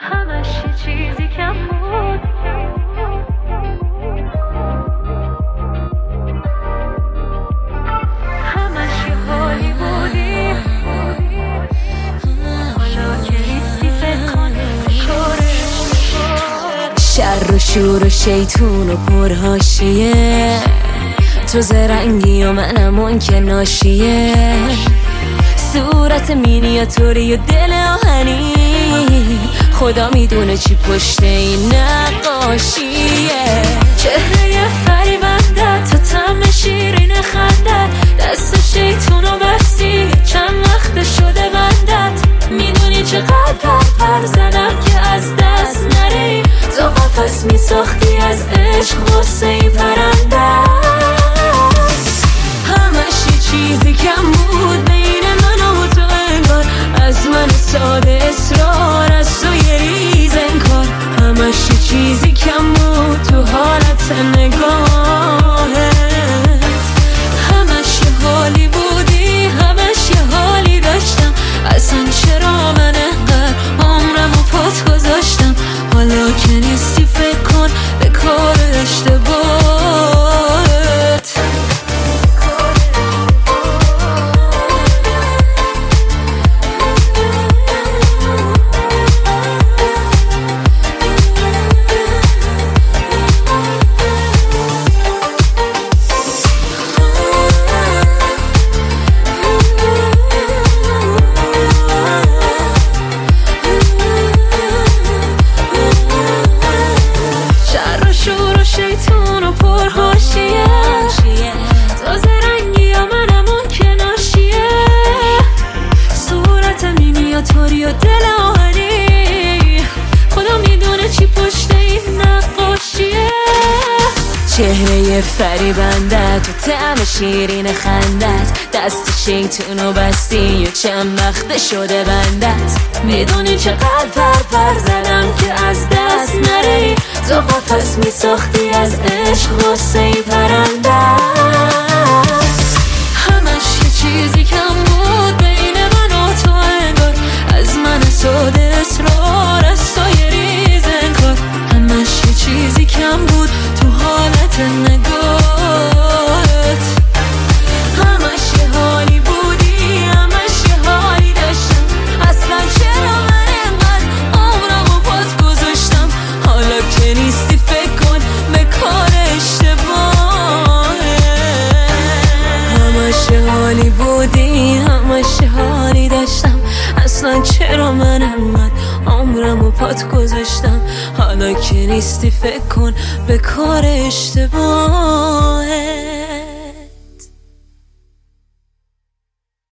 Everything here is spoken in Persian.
همش یه چیزی کم بود، همش یه حالی بودی، حالا که نیستی فکر کن شر و شور و شیطون و پرهاشیه، تو زرنگی و منم اون که ناشیه، صورت مینیاتوری و دل آهنی، خدا میدونه چی پشت این نقاشیه. چهره فریبنده تو طعم شیرین خنده، دست شیطونو بستی چند وقت شده بندت، میدونی چقدر پر زدم که از دست نری، تو قفس میساختی از عشق واسه این پرنده. همش یه چیزی کم بود بین من و تو، انگار از من ساده اصرار از تو یه ریز انکار، همش یه چیزی کم بود تو حالت نگاهت، همش یه حالی بودی، همش یه حالی داشتم، اصلا چرا من انقدر عمرمو پات گذاشتم، حالا که نیستی فکر کن به کار اشتباهت. شیطون و پرهاشیه، تو زرنگی و منم اون که ناشیه، صورت مینیاتوری و دل آهنی، خدا میدونه چی پشت این نقاشیه. چهره فریبنده تو طعم شیرین خندت، دست شیطونو بستی و چند وقت شده بندت، میدونی چقدر پر زدم که از دست نری، تو قفس میساختی از عشق واسه این پرنده. همش یه چیزی کم بود بین من و تو، انگار از من ساده اصرار از تو یه ریز انکار، همش یه چیزی کم بود تو حالت نگاهت، همش یه حالی بودی، همش یه حالی داشتم، اصلا چرا من انقدر عمرمو پات گذاشتم، حالا که نیستی فکر کن به کار اشتباهت. همش یه حالی بودی، همش یه حالی داشتم، اصلا چرا من انقدر عمرمو پات گذاشتم، حالا که نیستی فکر کن به کار اشتباهت.